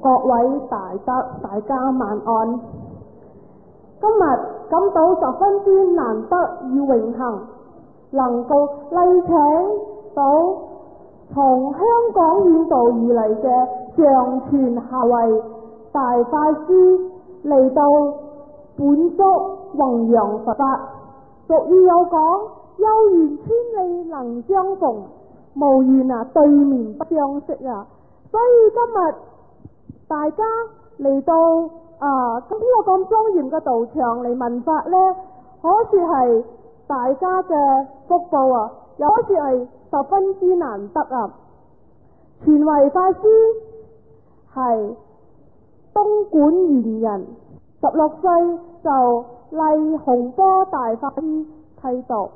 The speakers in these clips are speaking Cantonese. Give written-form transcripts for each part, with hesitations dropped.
各位大德，大家晚安。今日感到十分之難得與榮幸，能夠禮請到從香港遠道而嚟嘅上泉下惠大法師嚟到本足弘揚佛法。俗語有講，有緣千里能相逢，無緣對面不相識啊！所以今日大家嚟到咁呢個咁莊嚴嘅道場嚟聞法呢，可說係大家嘅福報啊，又可說係十分之難得啊！全慧法師係東莞猿人，16歲就禮洪波大法師剃度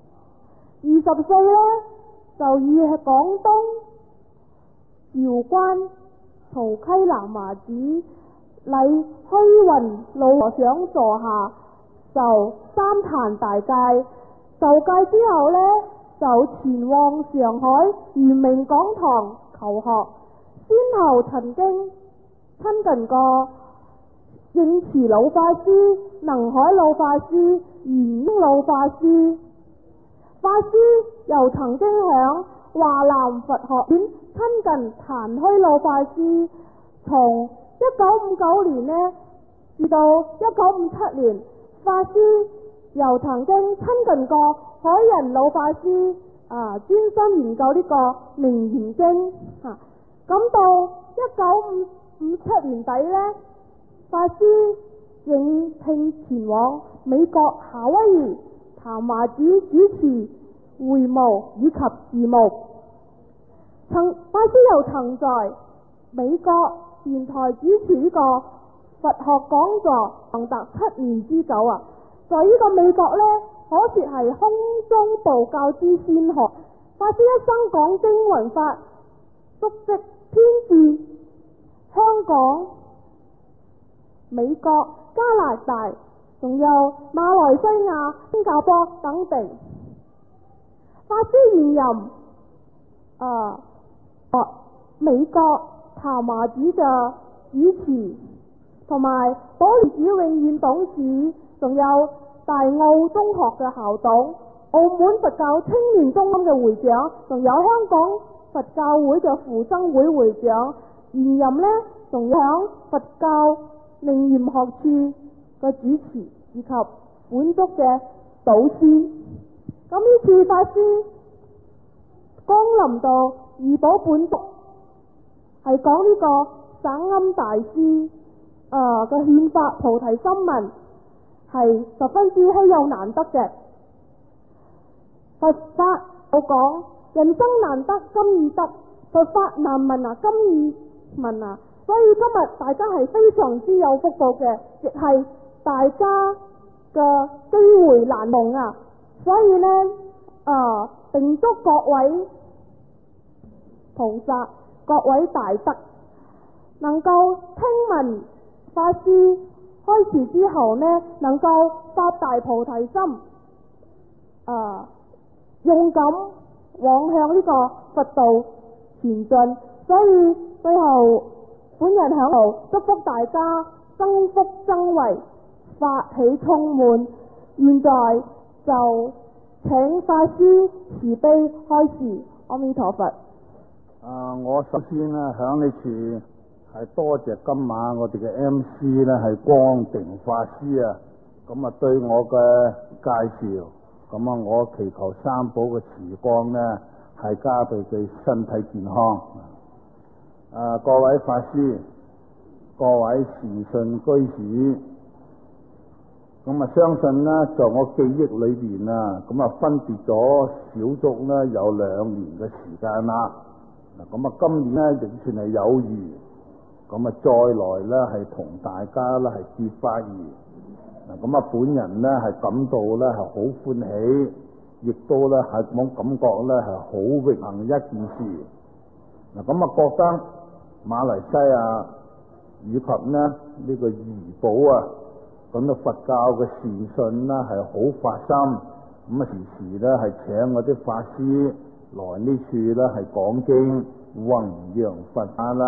，20歲呢就以廣東韶關曹溪南華寺禮虛雲老和尚座下就三壇大戒，受戒之後呢就前往上海圓明講堂求學，先後曾經親近過應慈老法師、能海老法師、圓英老法師。法師又曾經響華南佛學院親近曇虛老法師，從1959年呢至到1957年，法師又曾經親近過海人老法師，專心研究呢個《楞嚴經》。咁到1957年底呢，法師應聘前往美國夏威夷譚華寺主持會務以及事務。法師又曾在美國電台主持呢個佛學講座長達7年之久啊！在呢個美國呢，可說係空中道教之先河。法師一生講經聞法，足跡遍至香港、美國、加拿大，仲有馬來西亞、新加坡等地。法師現任美國譚華寺嘅主持，同埋寶蓮寺永遠董事，仲有大澳中學嘅校董，澳門佛教青年中心嘅會長，仲有香港佛教會嘅附僧會會長。現任呢，仲有佛教楞嚴學處嘅主持，以及本足嘅導師。咁呢次法師光臨到怡保本足，係講呢個省庵大師嘅憲法菩提心文，係十分之稀有難得嘅。佛法有講，人生難得今已得，佛法難聞今已聞啊！所以今日大家係非常之有福報嘅，亦係大家嘅機會難逢啊！所以呢，並祝各位菩薩、各位大德能夠聽聞法師開示之後呢，能夠發大菩提心，勇敢往向呢個佛道前進。所以最後本人響度祝福大家增福增慧，法喜充滿。現在就請法師慈悲開示。阿彌陀佛。 我首先呢響呢處係多謝今晚我哋嘅 MC 呢係光定法師啊，咁對我嘅介紹，咁我祈求三寶嘅慈光呢係加倍佢身體健康。各位法師，各位善信居士，咁相信呢在我記憶裏邊啊，咁分別咗小足呢有2年嘅時間啦。咁今年呢亦算係有餘，咁再來呢係同大家呢係結法緣。咁本人呢係感到呢係好歡喜，亦都呢係咁感覺呢係好榮幸一件事。咁覺得馬來西亞以及呢個怡保啊，咁佛教嘅善信呢係好發心，咁時時呢係請我啲法師來呢處呢係講經弘揚佛法啦，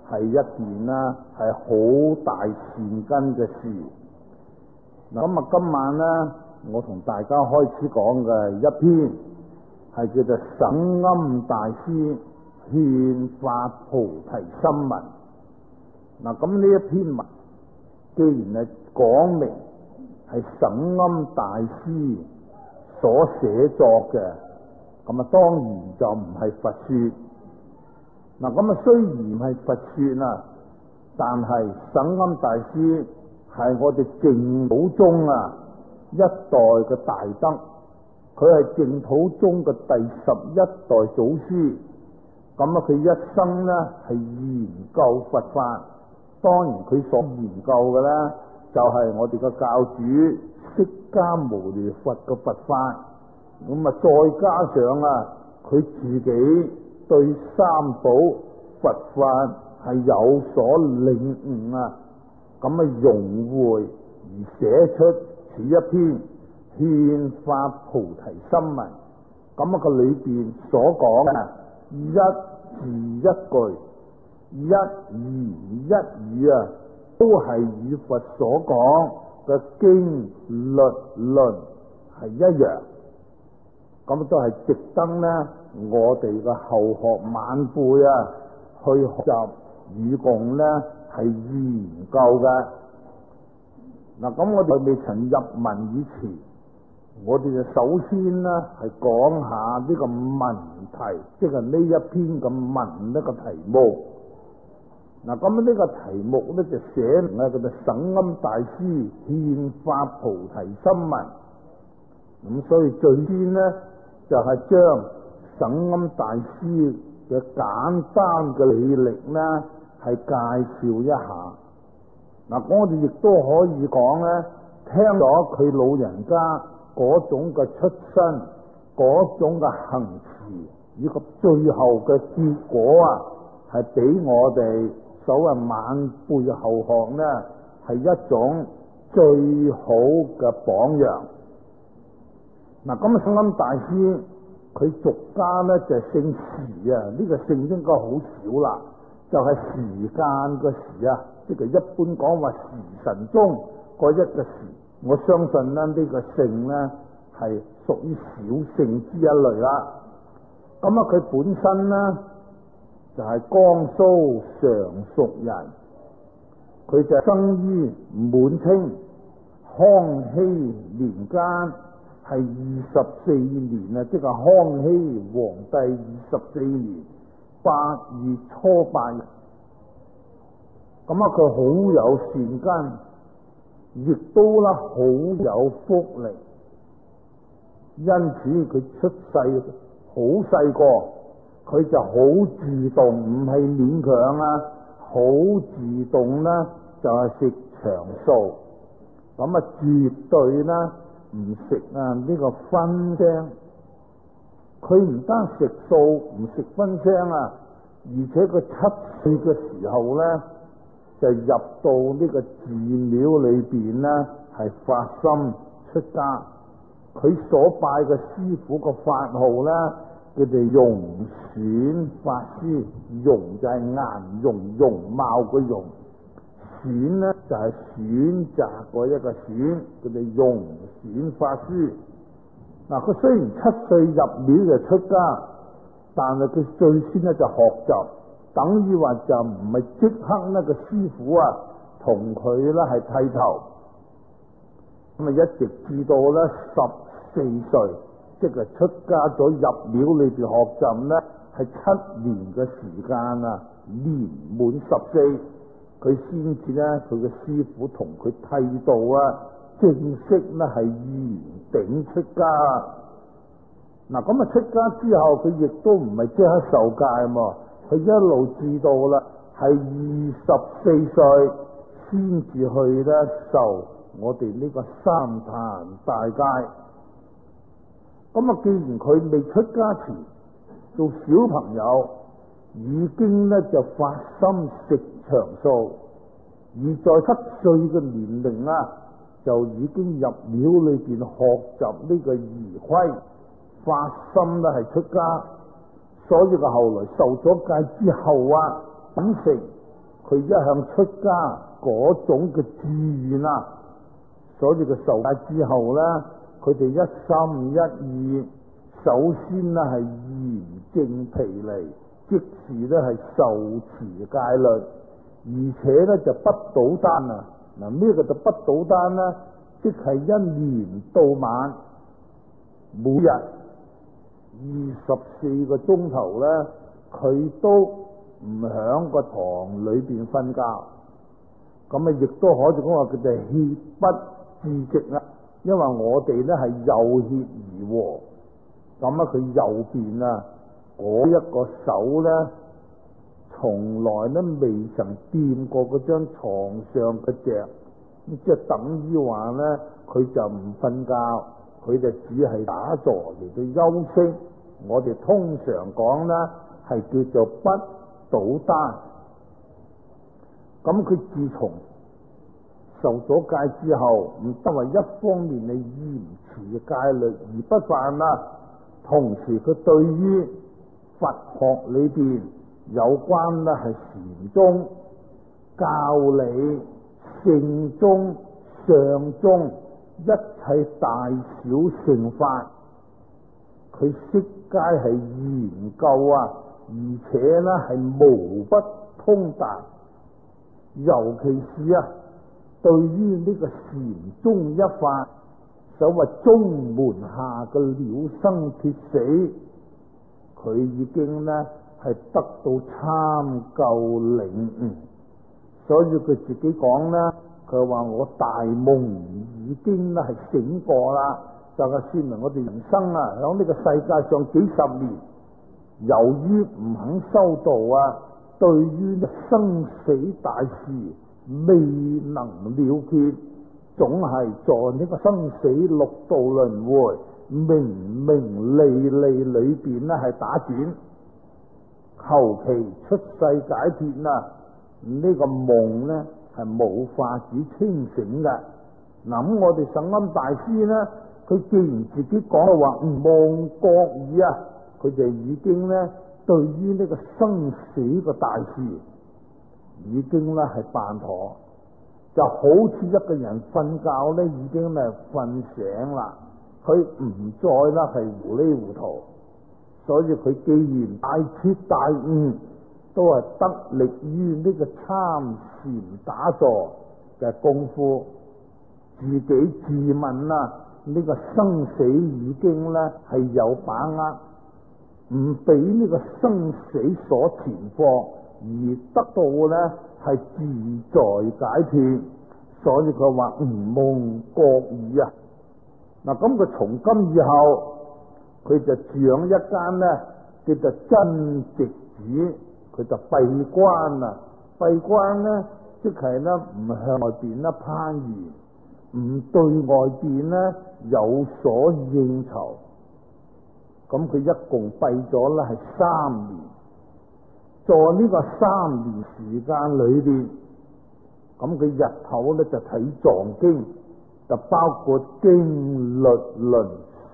係一件啦係好大善根嘅事。咁啊，今晚呢，我同大家開始講嘅一篇係叫做省庵大師勸發菩提心文。嗱，咁呢一篇文既然係講明係省庵大師所寫作嘅，咁啊當然就唔係佛說。嗱，咁啊雖然係佛說啊，但係省庵大師係我哋淨土宗一代嘅大德，佢係淨土宗嘅第11代祖師。咁佢一生呢係研究佛法，當然佢所研究嘅呢，就係我哋嘅教主釋迦牟尼佛嘅佛法。咁再加上佢自己對三寶佛法係有所領悟咁融會而寫出此一篇勸發菩提心文。咁佢裏邊所講嘅一字一句、一言一語都係與佛所講嘅經律論係一樣。咁都係值得呢我哋嘅後學晚輩去學習與共呢係研究嘅。嗱，咁我哋未曾入文以前，我哋就首先呢係講下呢個文題，即係呢一篇嘅文呢個題目。嗱，咁呢個題目呢就寫明叫做省庵大師勸發菩提心文。咁所以最先呢就係將省庵大師嘅簡單嘅履歷呢係介紹一下。嗱，我哋亦都可以講呢，聽咗佢老人家嗰種嘅出身，嗰種嘅行持，以及最後嘅結果係俾我哋所謂晚輩後學呢係一種最好嘅榜樣。嗱，咁省庵大師佢俗家呢就姓時呢個姓應該好少啦，就係時間嘅時即係一般講話時辰中嗰一個時。我相信呢個姓呢係屬於小姓之一類啦。咁佢本身呢就係江蘇常熟人，佢就生於滿清康熙年間，係24年即係康熙皇帝24年8月初8日。咁佢好有善根，亦都好有福力，因此佢出世好細個，佢就好自動，唔係勉強好自動就係食長素。咁絕對唔食呢個葷腥。佢唔單食素唔食葷腥而且佢7歲嘅時候就入到呢個寺廟裏邊係發心出家。佢所拜嘅師父個法號佢哋容選法師。容就係顏容，容貌嘅容；選就係選擇嗰一個選，佢哋容選法師。嗱，佢雖然7歲入廟就出家，但係佢最先就學習，等於話就唔係即刻個師父同佢係剃頭。咁一直至到14歲，即係出家咗入廟裏邊學習係7年嘅時間年滿14，佢先至佢嘅師父同佢剃度正式係圓頂出家。嗱，咁出家之後，佢亦都唔係即刻受戒佢一路至到係24歲先至去受我哋呢個三壇大戒。咁既然佢未出家前做小朋友已經就發心食長素，而在7歲嘅年齡就已經入廟裏邊學習呢個儀規，發心係出家。所以佢後來受咗戒之後飲食佢一向出家嗰種嘅志願啊，所以佢受戒之後咧，佢哋一心一意，首先咧係嚴正毗尼，即時咧係受持戒律，而且咧就不倒單啊！嗱，咩叫做不倒單咧？即係一年到晚，每日24個鐘頭咧，佢都唔響個堂裏邊瞓覺。咁啊，亦都可以講話佢哋歇不至夕啊，因為我哋咧係右歇而和，咁啊佢右邊啊嗰一個手咧，從來咧未曾掂過嗰張床上嘅隻，即係等於話咧，佢就唔瞓覺，佢就只係打坐嚟到休息。我哋通常講咧係叫做不倒單。咁佢自從受咗戒之後，唔得話一方面你嚴持戒律而不犯啦，同時佢對於佛學裏邊有關咧係禪宗、教理、聖宗、上宗一切大小乘法，佢悉皆係研究啊，而且咧係無不通達。尤其是啊，對於呢個禪宗一法，所謂宗門下嘅了生脱死，佢已經咧係得到參究領悟。所以佢自己講咧，佢話我大夢已經咧係醒過啦，就係說明我哋人生啊，響呢個世界上幾十年，由於唔肯修道啊，對於生死大事未能了結，總係在呢個生死六道輪迴、名名利利裏邊咧係打轉，求其出世解脫啊！呢個夢咧係冇法子清醒嘅。咁我哋聖鵪大師咧，佢既然自己講話夢覺耳啊，佢就已經咧對於呢個生死嘅大事已經咧係辦妥，就好似一個人瞓覺咧已經咧瞓醒啦，佢唔再啦係糊裏糊塗。所以佢既然大徹大悟，都係得力於呢個參禪打坐嘅功夫，自己自問啦，呢個生死已經咧係有把握，唔俾呢個生死所纏縛，而得到咧係自在解脫。所以佢話夢覺耳啊！嗱，咁佢從今以後，佢就住響一間咧叫做真寂寺，佢就閉關啦。閉關咧，即係咧唔向外邊咧攀緣，唔對外邊咧有所應酬。咁佢一共閉咗咧係3年。在呢個3年時間裏邊，咁佢日頭咧就睇藏經，就包括經律論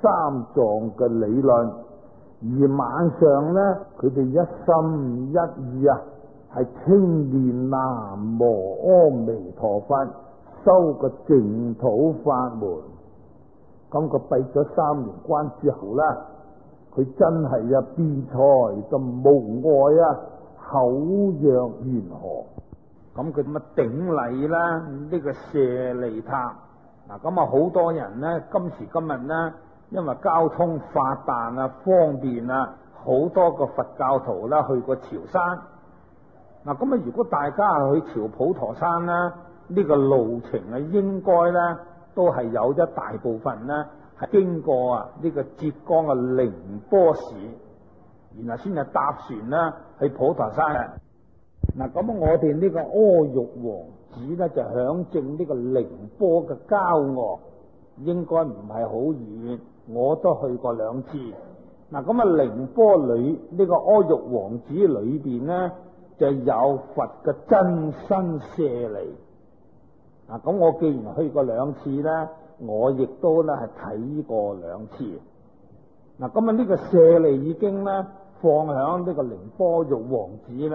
3藏嘅理論，而晚上咧佢哋一心一意啊，係清念南無阿彌陀佛，修個淨土法門。咁佢閉咗3年關之後咧，佢真係啊辯才就無礙啊，口若懸河。咁佢咁啊頂禮啦，呢個舍利塔。嗱，咁啊好多人咧，今時今日咧，因為交通發達啊，方便啊，好多個佛教徒啦去過潮山。嗱，咁啊如果大家去潮普陀山啦，呢個路程啊應該咧都係有一大部分咧係經過啊呢個浙江嘅寧波市，然後先係搭船啦去普陀山嘅。嗱，咁我哋呢個阿育王寺咧就響正呢個寧波嘅郊外，應該唔係好遠，我都去過2次。嗱，咁啊寧波裏呢個阿育王寺裏邊咧就有佛嘅真身舍利。嗱，咁我既然去過2次咧，我亦都咧係睇過2次。嗱，咁啊呢個舍利已經咧放響呢個寧波玉王寺咧，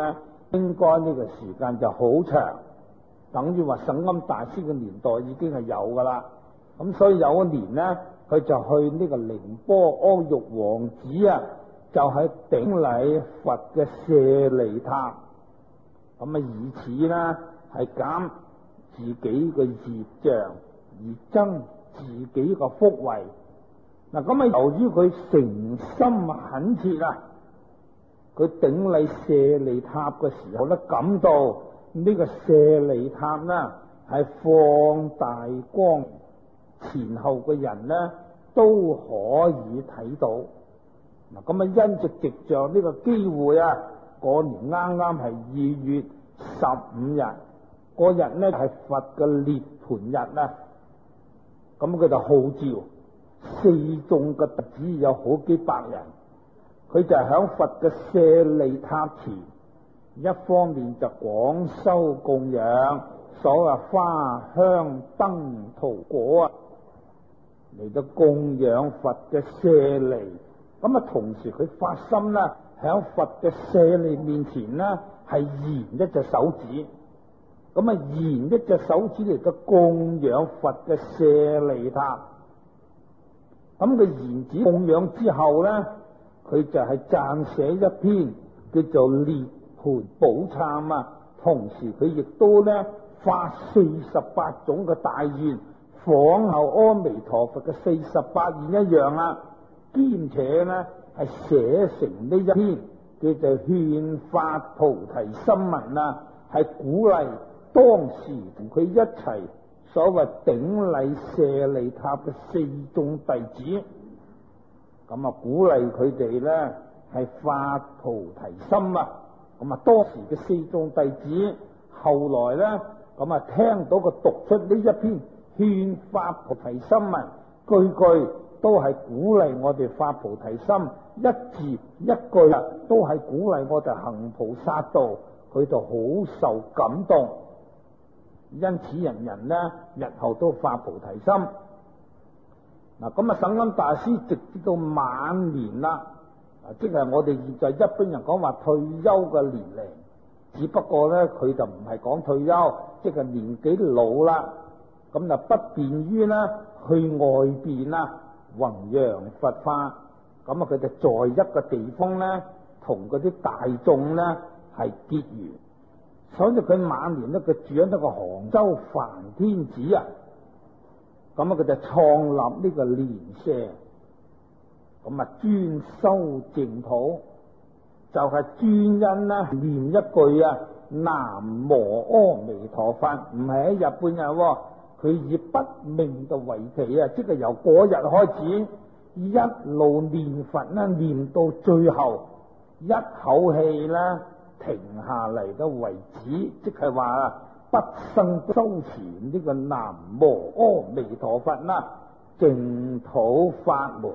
應該呢個時間就好長，等於話聖龕大師嘅年代已經係有噶啦。咁所以有一年呢，佢就去呢個寧波阿育王寺啊，就係頂禮佛嘅舍利塔，咁啊以此呢係減自己嘅業障而增自己個福慧。嗱，咁啊由於佢誠心懇切啊，佢頂禮舍利塔嘅時候咧，感到呢個舍利塔呢係放大光，前後嘅人呢都可以睇到。嗱，咁啊因藉着呢個機會啊，嗰年啱啱係2月15日，嗰日呢係佛嘅涅槃日啊，咁佢就號召四眾嘅弟子有好幾百人，佢就響佛嘅舍利塔前，一方面就廣修供養，所謂花香燈桃果啊，嚟到供養佛嘅舍利。咁啊同時佢發心啦，響佛嘅舍利面前呢係延一隻手指，咁啊延一隻手指嚟到供養佛嘅舍利塔。咁佢延指供養之後呢，佢就係撰寫一篇叫做《涅槃寶懺》啊。同時佢亦都呢發48種嘅大願，仿效阿彌陀佛嘅48願一樣啊。兼且呢係寫成呢一篇叫做《勸發菩提心文》啊，係鼓勵當時同佢一齊所謂頂禮舍利塔嘅四眾弟子，咁啊鼓勵佢哋呢係發菩提心啊。咁啊當時嘅四眾弟子後來呢，咁啊聽到佢讀出呢一篇勸發菩提心文，句句都係鼓勵我哋發菩提心，一字一句啊都係鼓勵我哋行菩薩道，佢就好受感動。因此人人呢日後都發菩提心。嗱，咁啊聖龕大師直至到晚年啦，即係我哋現在一般人講話退休嘅年齡，只不過呢佢就唔係講退休，即係年紀老啦，咁就不便於呢去外邊啊弘揚佛法，咁啊佢就在一個地方呢同嗰啲大眾呢係結緣。所以佢晚年咧，佢住喺一個杭州梵天寺啊，咁啊佢就創立呢個蓮社，咁啊專修淨土，就係專因啦念一句啊南無阿彌陀佛，唔係喺日本人，佢以筆名嘅為期啊，即係由嗰日開始一路念佛啦，念到最後一口氣啦停下嚟都為止，即係話不生修持呢個南無阿彌陀佛啦，淨土法門。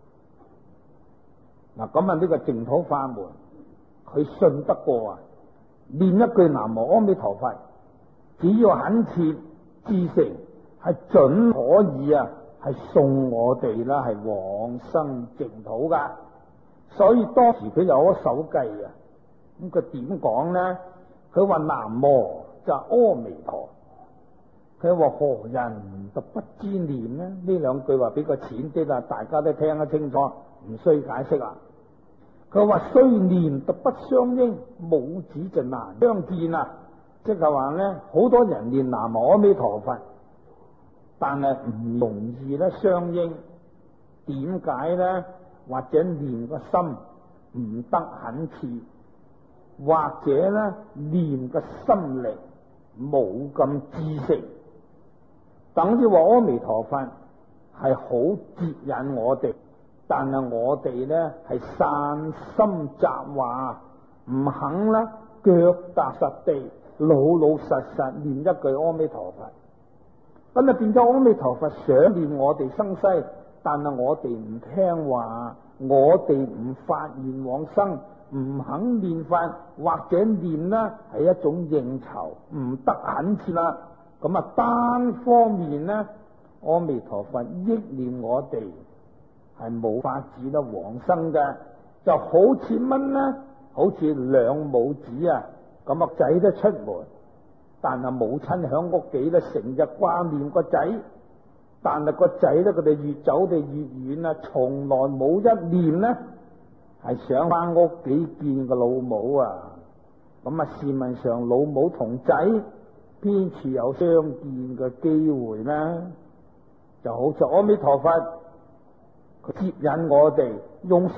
嗱，咁啊呢個淨土法門，佢信得過啊，念一句南無阿彌陀佛，只要懇切至誠，係準可以啊，係送我哋啦，係往生淨土噶。所以當時佢有一首偈啊。咁佢點講呢？佢話南無就阿彌陀，佢話何人就不知念呢？呢兩句話比較淺啲啦，大家都聽得清楚，唔需解釋啦。佢話雖念就不相應，母子就難相見啊！即係話呢，好多人念南無阿彌陀佛，但係唔容易咧相應。點解呢？或者念個心唔得懇切，或者咧念個心力冇咁知識，等於話阿彌陀佛係好接引我哋，但係我哋咧係散心雜話，唔肯啦腳踏實地，老老實實念一句阿彌陀佛。咁啊變咗阿彌陀佛想念我哋生西，但係我哋唔聽話，我哋唔發願往生，唔肯念佛，或者念呢係一種應酬，唔得懇切啦。咁啊單方面呢，阿彌陀佛憶念我哋係冇法子得往生嘅，就好似乜呢？好似兩母子啊， 咁個仔都出門，但係母親響屋企咧，成日掛念個仔，但係個仔咧，佢哋越走地越遠啊，從來冇一念呢係想翻屋企見個老母啊。咁啊，試問上老母同仔邊處有相見嘅機會呢？就好似阿彌陀佛佢接引我哋，用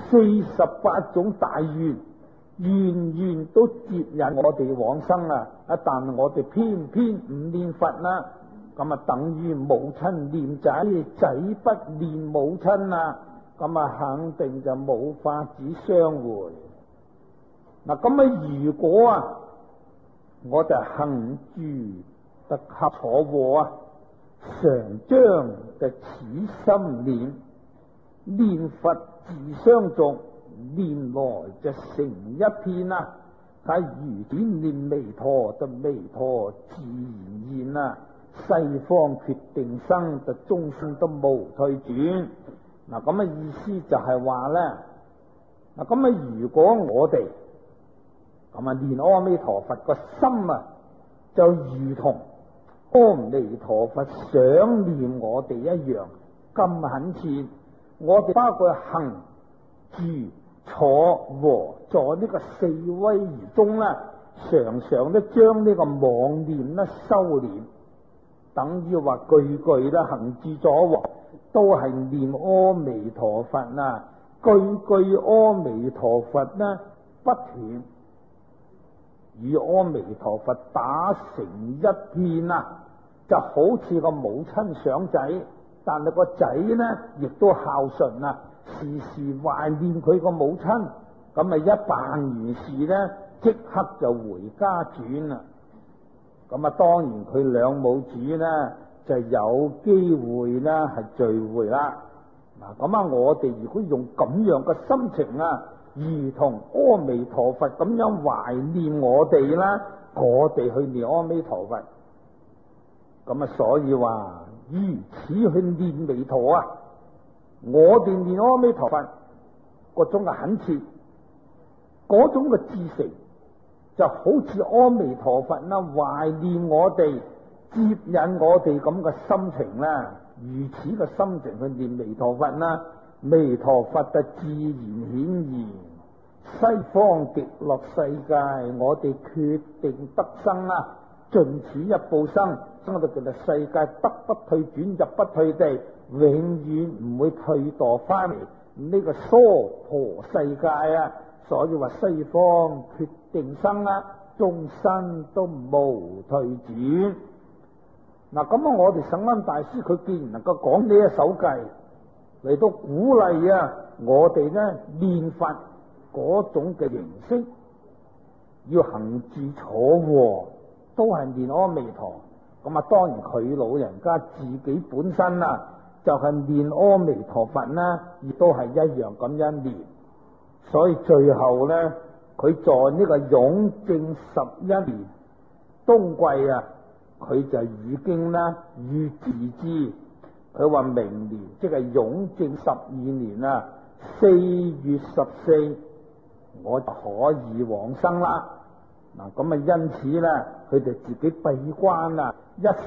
48種大願，願都接引我哋往生啊！但係我哋偏偏唔念佛啦，咁啊等於母親念仔，仔不念母親啊，咁啊肯定就冇法子相會。嗱，咁啊如果啊我哋行住得合坐臥啊，常將嘅此心念佛自相續，念來就成一片啊！係如點念彌陀，就彌陀自然現啊！西方決定生，就終生都無退轉。嗱，咁嘅意思就係話咧，嗱，咁啊如果我哋咁啊念阿彌陀佛個心啊，就如同阿彌陀佛想念我哋一樣咁懇切。我哋包括行住坐臥在呢個四威儀中咧，常常都將呢個妄念咧收斂，等於話句句咧行住坐臥都係念阿彌陀佛啊，句句阿彌陀佛呢不斷，與阿彌陀佛打成一片啊，就好似個母親想仔，但係個仔呢亦都孝順啊，時時懷念佢個母親，咁啊一辦完事呢，即刻就回家轉啦。咁啊當然佢兩母子呢就有機會呢係聚會啦。嗱，咁啊我哋如果用咁樣嘅心情啊，如同阿彌陀佛咁樣懷念我哋啦，我哋去念阿彌陀佛，咁啊所以話如此去念彌陀啊，我哋念阿彌陀佛嗰種嘅懇切，嗰種嘅至誠，就好似阿彌陀佛啦懷念我哋，接引我哋咁嘅心情啦，如此嘅心情去念彌陀佛啦，彌陀佛就自然顯現。西方極樂世界，我哋決定得生啦，盡此一報生，生到極樂世界，得不退轉，入不退地，永遠唔會退墮翻嚟呢個娑婆世界啊！所以話西方決定生啦，終身都無退轉。嗱，咁啊，我哋聖恩大師佢既然能夠講呢一首偈嚟到鼓勵啊，我哋呢念佛嗰種嘅形式，要行住坐臥都係念阿彌陀。咁啊，當然佢老人家自己本身啊，就係念阿彌陀佛啦，亦都係一樣咁樣念。所以最後呢，佢在呢個雍正11年冬季啊，佢就已經呢預自知，佢話明年即係雍正12年啊4月14，我就可以往生啦。嗱，咁啊，因此咧，佢哋自己閉關啊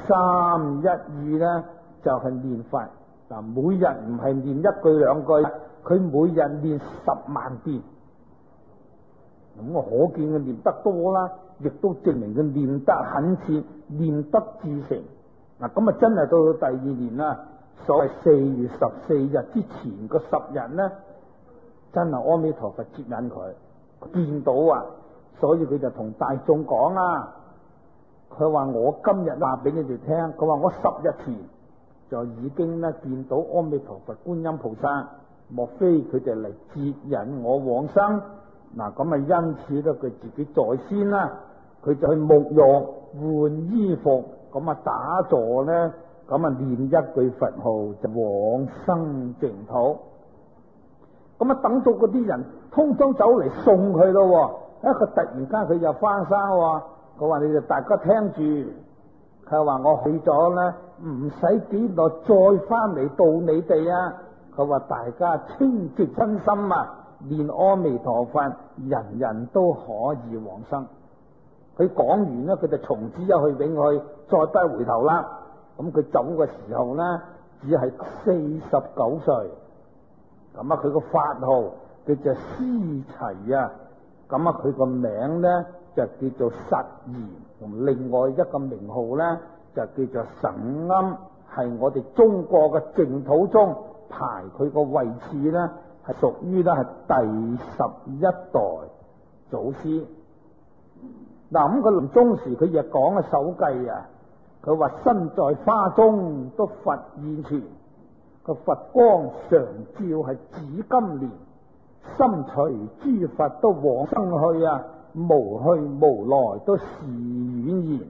，1312咧就係念佛。嗱，每日唔係念一句兩句，佢每日念10萬遍。咁我可見佢念得多啦，亦都證明佢念得懇切，念得至誠。嗱，咁啊，真係到第2年啦，所謂4月14日之前個10日咧，真係阿彌陀佛接引佢，見到啊，所以佢就同大眾講啊，佢話我今日話俾你哋聽，佢話我10日前就已經咧見到阿彌陀佛觀音菩薩，莫非佢哋嚟接引我往生？嗱，咁啊，因此咧，佢自己在先啦，佢就去沐浴換衣服，咁啊打坐咧，咁啊念一句佛號就往生淨土。咁啊等到嗰啲人通通走嚟送佢咯，佢突然間佢又翻生喎，佢話你哋大家聽住，佢話我去咗咧，唔使幾耐再翻嚟到你哋啊，佢話大家清淨真心啊，念阿彌陀佛，人人都可以往生。 佢講完咧，佢就從此一去永去，再不回頭啦。咁佢走嘅時候咧，只係49歲。咁啊，佢個法號叫做司齊啊。咁啊，佢個名咧就叫做實言，同另外一個名號咧就叫做神庵，係我哋中國嘅淨土中排佢個位置咧，係屬於咧係第11代祖師。嗱，咁佢臨終時佢亦講嘅首偈啊，佢話身在花中都佛現前，個佛光常照係紫金蓮，心隨諸佛都往生去啊，無去無來都是遠言。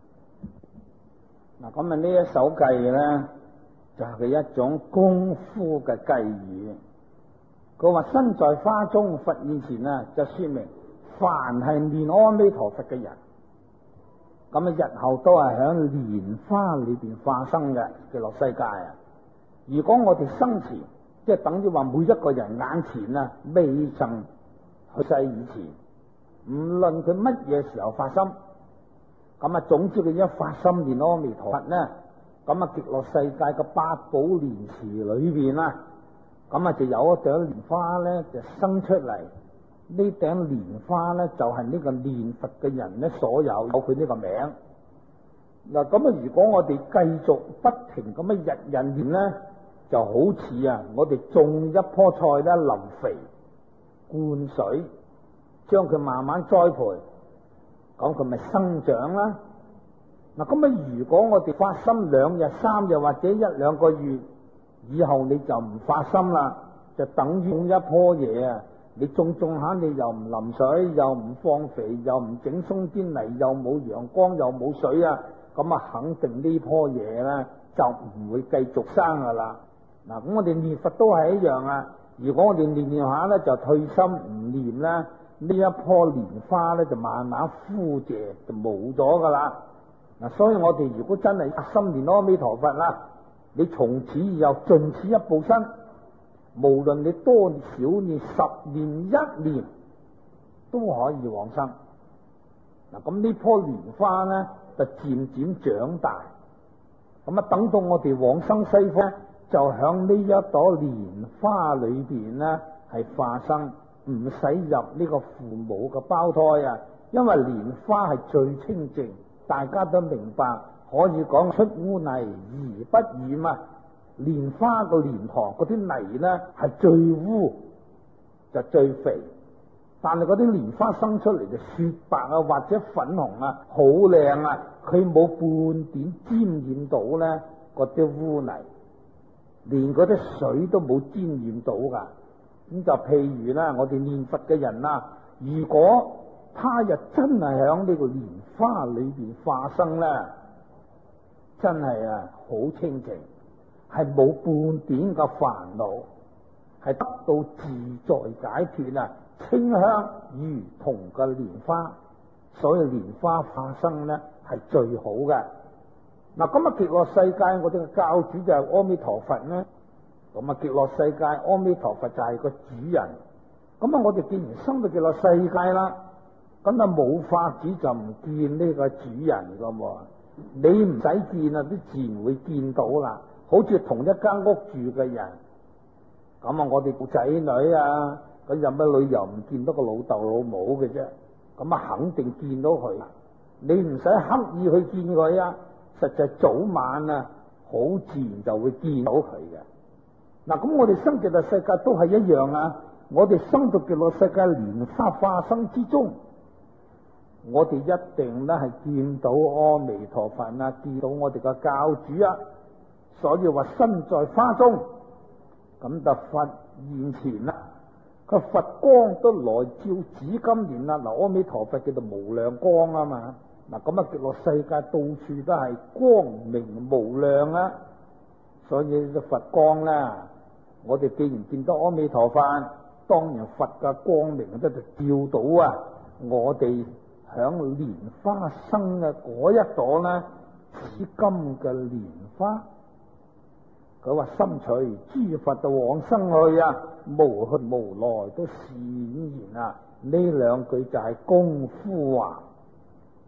嗱，咁啊呢一首偈咧就係佢一種功夫嘅偈語。佢話身在花中佛現前啊，就說明凡係念阿彌陀佛嘅人，咁啊日後都係響蓮花裏邊化生嘅極樂世界啊。如果我哋生前，即係等於話每一個人眼前啊，未曾去世以前，唔論佢乜嘢時候發心，咁啊總之佢一發心念阿彌陀佛呢，咁啊極樂世界嘅八寶蓮池裏邊啊，咁啊就有一朵蓮花咧就生出嚟。呢頂蓮花咧就係呢個念佛嘅人咧所有佢呢個名。嗱，咁啊如果我哋繼續不停咁樣日日念咧，就好似啊我哋種一棵菜咧，淋肥灌水，將佢慢慢栽培，咁佢咪生長啦。嗱，咁啊如果我哋發心2日3日或者1、2個月以後你就唔發心啦，就等於種一棵嘢啊，你種下你又唔淋水，又唔放肥，又唔整鬆啲泥，又冇陽光，又冇水啊，咁啊肯定呢棵嘢咧就唔會繼續生噶啦。嗱，咁我哋念佛都係一樣啊。如果我哋念下咧就退心唔念咧，呢一棵蓮花咧就慢慢枯謝就冇咗噶啦。嗱，所以我哋如果真係心念阿彌陀佛啦，你從此以後盡此一步身，無論你多少念10年1年都可以往生。嗱，咁呢棵蓮花咧就漸漸長大，咁啊等到我哋往生西方，就響呢一朵蓮花裏邊咧係化生，唔使入呢個父母嘅胞胎啊，因為蓮花係最清淨，大家都明白，可以講出污泥而不染啊。蓮花個蓮塘嗰啲泥咧係最污就最肥，但係嗰啲蓮花生出嚟就雪白啊或者粉紅啊，好靚啊，佢冇半點沾染到咧嗰啲污泥，連嗰啲水都冇沾染到噶。咁就譬如啦，我哋念佛嘅人啦，如果他日真係響呢個蓮花裏邊化生咧，真係啊好清淨，係冇半點嘅煩惱，係得到自在解脫啊，清香如同嘅蓮花。所以蓮花化生咧係最好嘅。嗱，咁啊極樂世界我哋嘅教主就係阿彌陀佛咧，咁啊極樂世界阿彌陀佛就係個主人。咁啊我哋既然生到極樂世界啦，咁啊冇法子就唔見呢個主人噶喎。你唔使見啊，都自然會見到啦。好似同一間屋住嘅人，咁啊我哋個仔女啊，咁有乜理由唔見到個老豆老母嘅啫？咁啊肯定見到佢，你唔使刻意去見佢啊，實際早晚啊好自然就會見到佢嘅。嗱，咁我哋生極樂世界都係一樣啊，我哋生到極樂世界蓮花化生之中，我哋一定咧係見到阿彌陀佛啊，見到我哋嘅教主啊。所以話身在花中，咁就佛現前啦，個佛光都來照紫金蓮啦。嗱，阿彌陀佛叫做無量光啊嘛。嗱，咁啊極樂世界到處都係光明無量啊。所以個佛光咧，我哋既然見到阿彌陀佛，當然佛嘅光明都就照到啊我哋響蓮花生嘅嗰一朵咧紫金嘅蓮花。佢話心隨諸佛就往生去啊，無去無來都是顯然啊。呢兩句就係功夫話。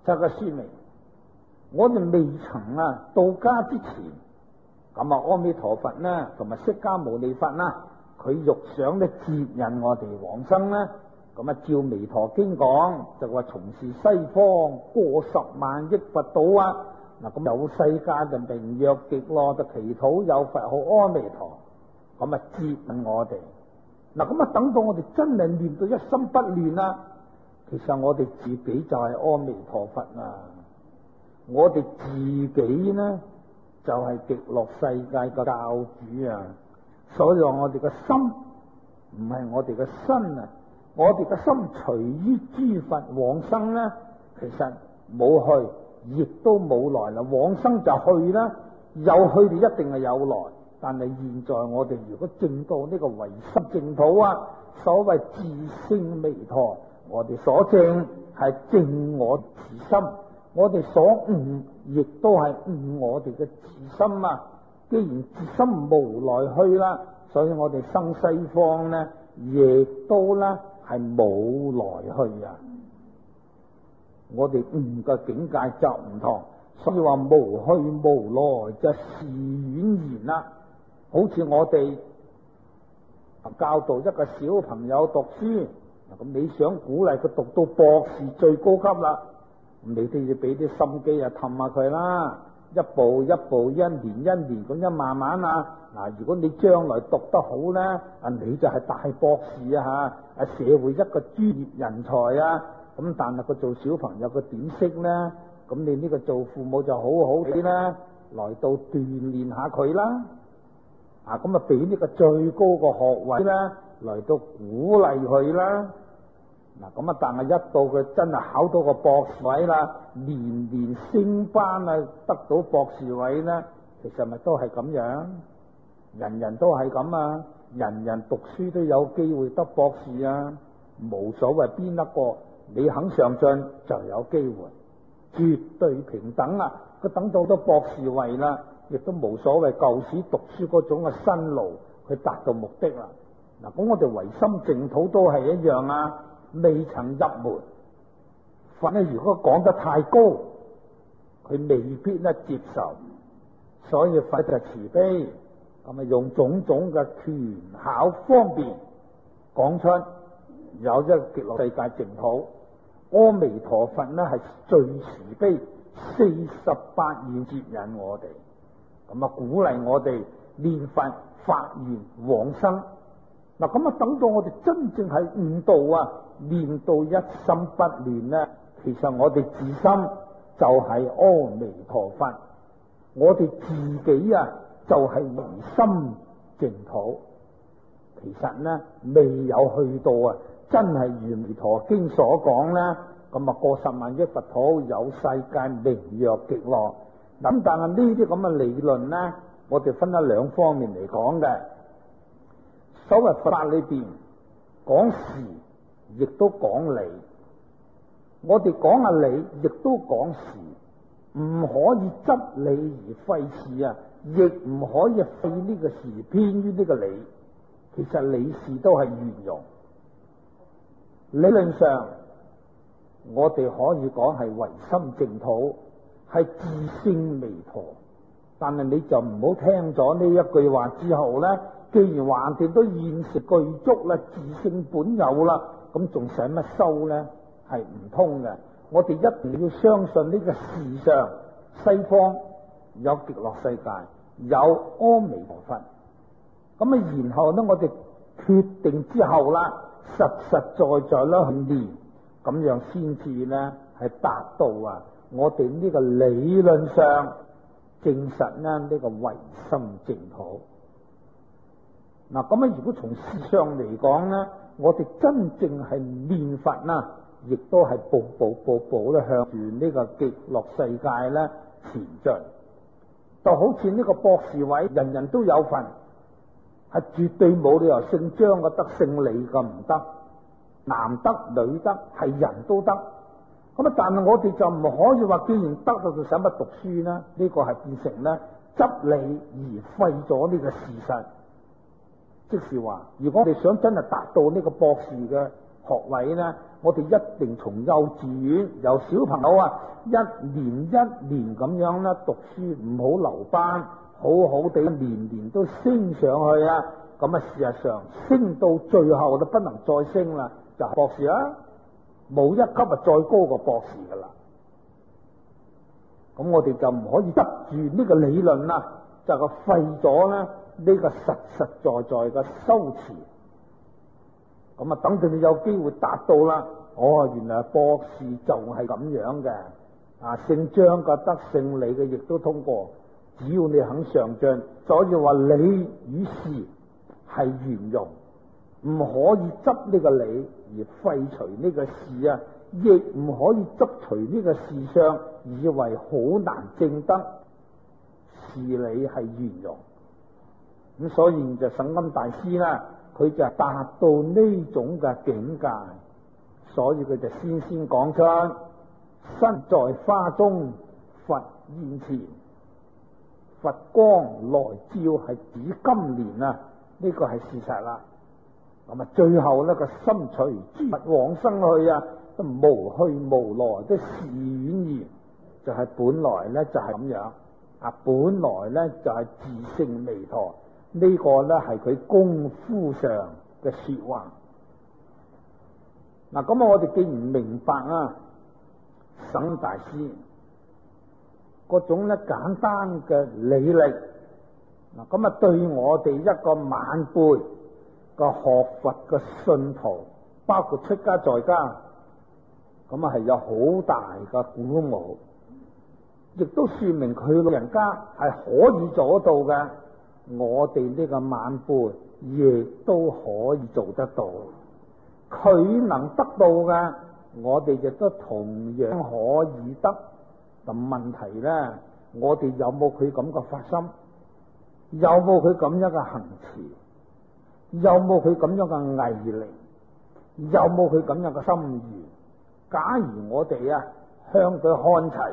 就係說明我哋未曾到家之前，咁阿彌陀佛呢同埋釋迦牟尼佛啦，佢欲想咧接引我哋往生呢，咁照彌陀經講就話從事西方過10萬億佛島啊，嗱咁有世界就名曰極樂，就祈禱有佛號阿彌陀，咁接引我哋。嗱咁等到我哋真係念到一心不亂啦，其實我哋自己就係阿彌陀佛啊！我哋自己呢就係極樂世界嘅教主啊！所以話我哋嘅心唔係我哋嘅身啊，我哋嘅心隨於諸佛往生呢，其實冇去，亦都冇來啦。往生就去啦，有去就一定係有來。但係現在我哋如果證到呢個唯心淨土啊，所謂自性彌陀，我哋所證係證我自心，我哋所悟亦都係悟我哋嘅自心啊。既然自心無來去啦，所以我哋生西方呢，亦都呢係冇來去啊。我哋悟嘅境界就唔同，所以話無去無來就是遠言啦。好似我哋教導一個小朋友讀書，咁你想鼓勵佢讀到博士最高級啦，咁你都要俾啲心機氹下佢啦，一步一步，一年一年咁慢慢嗱，如果你將來讀得好咧，你就係大博士啊吓，社會一個專業人才啊，咁但係佢做小朋友佢點識咧？咁你呢個做父母就好好啲啦，來到鍛煉下佢啦。咁俾呢個最高個學位啦，嚟到鼓勵佢啦。嗱，咁但係一到佢真係考到個博士位啦，年年升班得到博士位咧，其實咪都係咁樣，人人都係咁啊，人人讀書都有機會得博士啊，冇所謂邊一個，你肯上進就有機會，絕對平等啊！佢等到都博士位啦。亦都冇所謂舊時讀書嗰種嘅辛勞，去達到目的啦。嗱，咁我哋唯心淨土都係一樣啊，未曾入門。佛咧，如果講得太高，佢未必咧接受，所以佛就慈悲，咁用種種嘅權巧方便講出有一個極樂世界淨土。阿彌陀佛咧係最慈悲，48願接引我哋。咁鼓勵我哋念佛發願往生。嗱，咁等到我哋真正係悟道念到一心不亂咧，其實我哋自心就係阿彌陀佛，我哋自己就係唯心淨土。其實呢，未有去到真係如彌陀經所講啦，咁過10萬億佛土有世界名曰極樂。咁但係呢啲咁嘅理論呢，我哋分咗兩方面嚟講嘅。所謂佛法裏邊講事，亦都講理。我哋講下理，亦都講事，唔可以執理而廢事啊，亦唔可以廢呢個事偏於呢個理。其實理事都係圓融。理論上，我哋可以講係唯心淨土。係自性彌陀，但係你就唔好聽咗呢一句話之後呢，既然橫掂都現實具足啦，自性本有啦，咁仲使乜修呢？係唔通嘅。我哋一定要相信呢個事上西方有極樂世界，有阿彌陀佛。咁然後呢，我哋決定之後啦，實實在在啦去念，咁樣先至呢係達到我哋呢個理論上證實呢個唯心淨土。嗱，咁如果從事上嚟講呢，我哋真正係念佛啦，亦都係步步咧向住呢個極樂世界咧前進。就好似呢個博士位，人人都有份，係絕對冇理由姓張嘅得姓李嘅唔得，男得女得，係人都得。咁但係我哋就唔可以話，既然得到就使乜讀書呢？呢個係變成咧執理而廢咗呢個事實。即是話，如果我哋想真係達到呢個博士嘅學位呢，我哋一定從幼稚園由小朋友啊一年一年咁樣咧讀書，唔好留班，好好地年年都升上去啊！咁啊，事實上升到最後都不能再升啦，就係博士啦，冇一級啊再高過博士噶啦。咁我哋就唔可以執住呢個理論啦，就係廢咗咧呢個實實在在嘅修辭。咁啊，等到你有機會達到啦，原來博士就係咁樣嘅。姓張嘅得，姓李嘅亦都通過，只要你肯上進。所以話理與事係圓融，唔可以執呢個理而廢除呢個事啊，亦唔可以執除呢個事相，以為好難證得。事理係圓融，咁所以就省金大師啦，佢就達到呢種嘅境界，所以佢就先講出身在花中，佛現前，佛光來照係指今年啊，呢個係事實啦。咁啊，最後呢個心隨諸佛往生去啊，都無去無來，都是遠然，就係本來呢就係咁樣本來呢就係自性彌陀，呢個呢係佢功夫上嘅說話。咁我哋既然明白省大師嗰種咧簡單嘅理力，咁對我哋一個晚輩個學佛嘅信徒，包括出家在家，咁係有好大嘅鼓舞，亦都說明佢老人家係可以做得到嘅，我哋呢個晚輩亦都可以做得到。佢能得到嘅，我哋亦都同樣可以得。咁問題咧，我哋有冇佢咁嘅發心？有冇佢咁樣嘅行持？有冇佢咁樣嘅毅力？有冇佢咁樣嘅心願？假如我哋向佢看齊，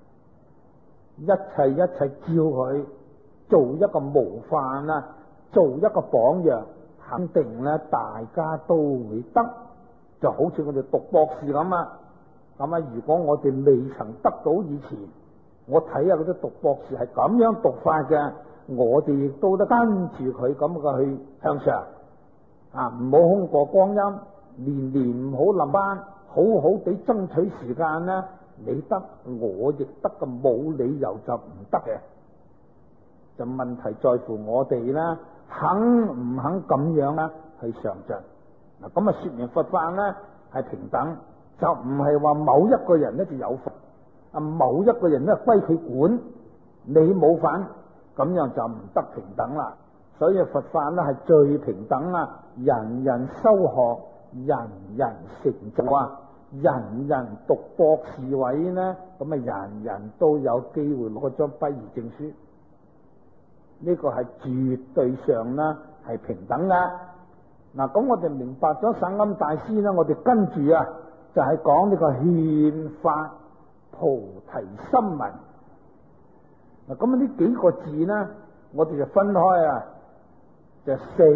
一切叫佢做一個模範做一個榜樣，肯定咧大家都會得。就好似我哋讀博士咁如果我哋未曾得到以前，我睇下嗰啲讀博士係咁樣讀法嘅，我哋亦都得跟住佢咁嘅去向上唔好空過光陰，年年唔好冧班，好好地爭取時間呢，你得我亦得嘅，冇理由就唔得嘅。就問題在乎我哋啦，肯唔肯咁樣去上進。咁說明佛法呢係平等，就唔係話某一個人呢就有佛，某一個人呢歸佢管，你冇份，咁樣就唔得平等啦。所以佛法呢係最平等人人修學，人人成就人人讀博士位呢，咁人人都有機會攞張畢業證書，呢個係絕對上呢係平等噶。咁我哋明白咗省金大師呢，我哋跟住就係講呢個勸發菩提心文。咁呢幾個字呢，我哋就分開就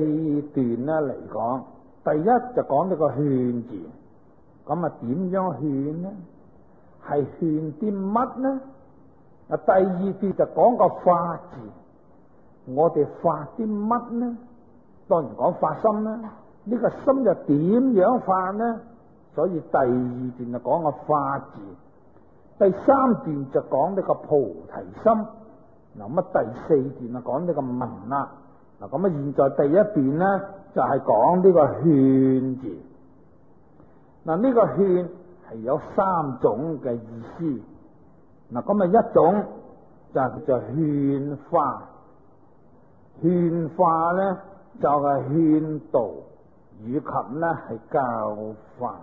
4段嚟講。第一就講呢個勸字，咁點樣勸呢？係勸啲乜呢？第二段就講個發字，我哋發啲乜呢？當然講發心啦，呢個心又點樣發呢？所以第二段就講個發字，第三段就講呢個菩提心。第四段就講呢個文啦。咁現在第一段呢，就係講呢個勸字。呢個勸係有3種嘅意思。一種就勸化，勸化呢就係勸導以及呢係教化。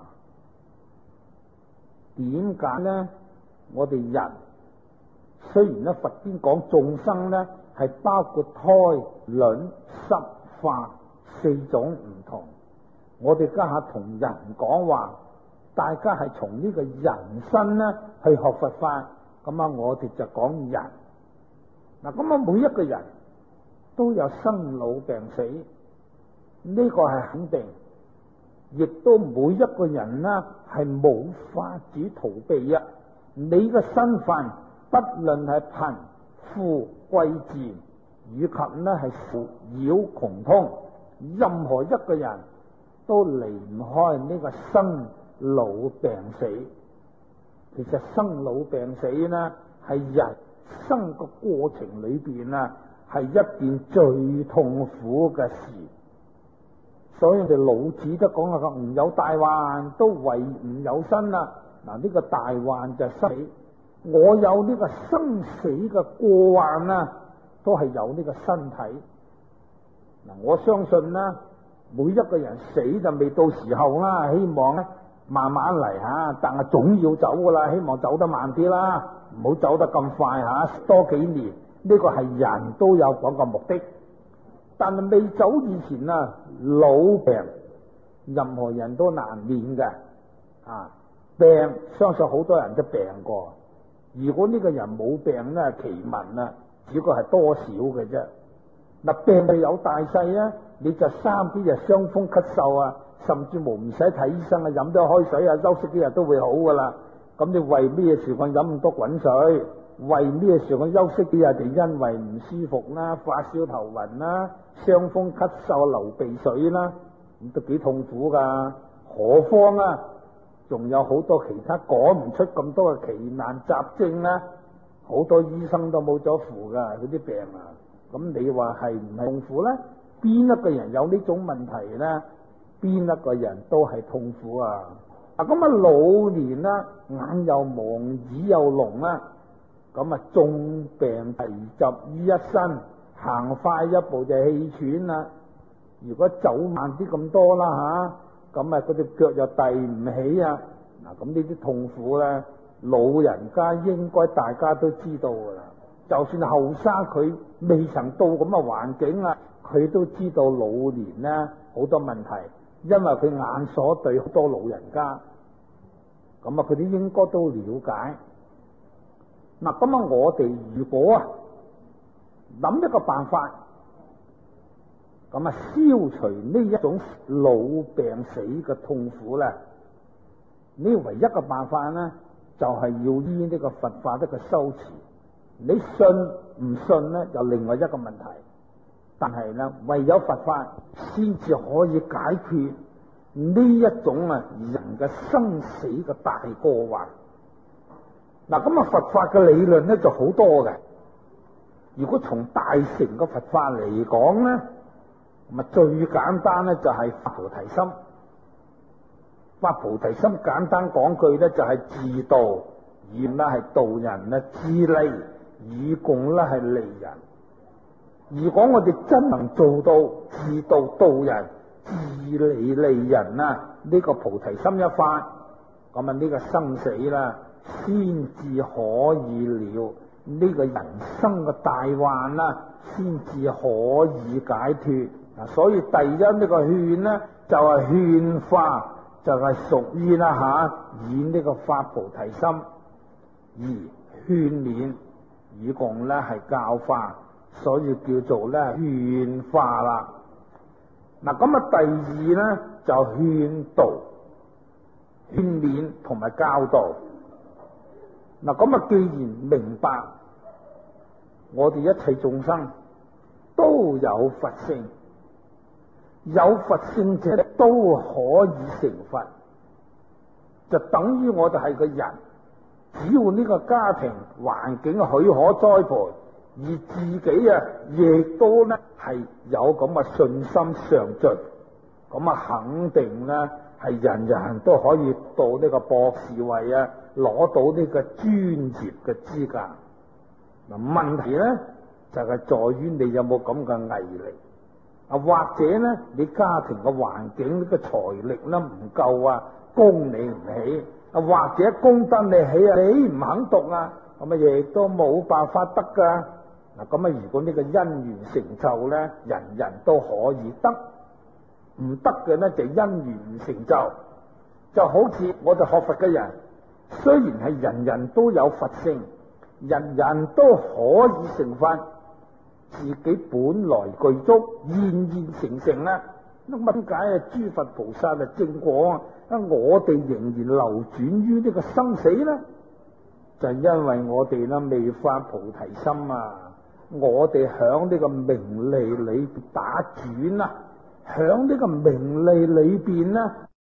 點解呢？我哋人雖然呢佛經講眾生呢係包括胎、卵、濕、化4種唔同，我哋家下同人講話，大家係從呢個人身呢去學佛法，咁我哋就講人。咁每一個人都有生老病死，呢個係肯定。 亦都每一個人呢係冇法子逃避啊！你嘅身份，不論係貧富貴賤，以及呢係富饒窮通，任何一個人都離唔開呢個生老病死。其實生老病死呢係人生個過程裏邊啊，係一件最痛苦嘅事。所以我哋老子都講啊，吾有大患，都為吾有身啦。嗱，呢個大患就係生死，我有呢個生死嘅過患啊，都係有呢個身體。嗱，我相信啦，每一個人死就未到時候啦，希望咧慢慢嚟吓，但係總要走噶啦，希望走得慢啲啦，唔好走得咁快吓，多幾年。呢個係人都有嗰個目的。但係未走以前啊，老病任何人都難免嘅啊。病相信好多人都病過。如果呢個人冇病咧，奇聞啊，只不過係多少嘅啫。嗱，病係有大細啊，你就3幾日傷風咳嗽啊，甚至乎唔使睇醫生啊，飲多開水啊，休息幾日都會好噶啦。咁你為咩時間飲咁多滾水？為咩時間休息幾日？就因為唔舒服啦，發燒頭暈啦，傷風咳嗽流鼻水啦，咁都幾痛苦噶。何況啊，仲有好多其他講唔出咁多嘅奇難雜症啦，好多醫生都冇咗符噶嗰啲病啊。咁你話係唔係痛苦咧？邊一個人有呢種問題咧？邊一個人都係痛苦啊！咁啊老年啦，眼又盲，耳又聾啦，咁啊重病疲疾於一身，行快一步就氣喘啦。如果走慢啲咁多啦吓，咁啊嗰隻腳又遞唔起啊！嗱，咁呢啲痛苦咧，老人家應該大家都知道噶啦。就算後生佢未曾到咁嘅環境啊，佢都知道老年咧好多問題，因為佢眼所對好多老人家，咁啊佢哋應該都了解。嗱，咁啊我哋如果啊諗一個辦法，咁啊消除呢一種老病死嘅痛苦咧，呢唯一嘅辦法咧就係要依呢個佛法一個修持。你信唔信咧，就另外一個問題。但係咧，唯有佛法先至可以解決呢一種啊人嘅生死嘅大過患。嗱，咁啊佛法嘅理論咧就好多嘅。如果從大乘嘅佛法嚟講咧，咁啊最簡單咧就係發菩提心。發菩提心簡單講句咧就係自度，而啦係度人啦，自利以共啦係利人。如果我哋真能做到自度度人、自利利人啊，呢個菩提心一發，咁啊呢個生死啦，先至可以了，呢個人生嘅大患啦，先至可以解脫。嗱，所以第一呢個勸呢，就係勸化，就係屬於啦吓，以呢個發菩提心而勸勉，以共咧係教化。所以叫做咧勸化啦。嗱，咁啊第二咧就勸導、勸勉同埋教導。嗱，咁啊既然明白我哋一切眾生都有佛性，有佛性者都可以成佛，就等於我哋係個人，只要呢個家庭環境許可栽培，而自己啊，亦都咧係有咁嘅信心上進，咁啊肯定咧係人人都可以到呢個博士位啊，攞到呢個專業嘅資格。嗱，問題咧就係在於你有冇咁嘅毅力啊，或者咧你家庭嘅環境呢個財力咧唔夠啊，供你唔起啊，或者供得你起啊，你唔肯讀啊，咁啊亦都冇辦法得噶。嗱，咁啊，如果呢個因緣成就咧，人人都可以得，唔得嘅咧就因緣唔成就。就好似我哋學佛嘅人，雖然係人人都有佛性，人人都可以成佛，自己本來具足，現現成成啦， 乜解啊？諸佛菩薩啊正果啊，我哋仍然流轉於呢個生死呢？就係因為我哋啦未發菩提心啊！我哋響呢個名利裏打轉啊，響呢個名利裏邊呢。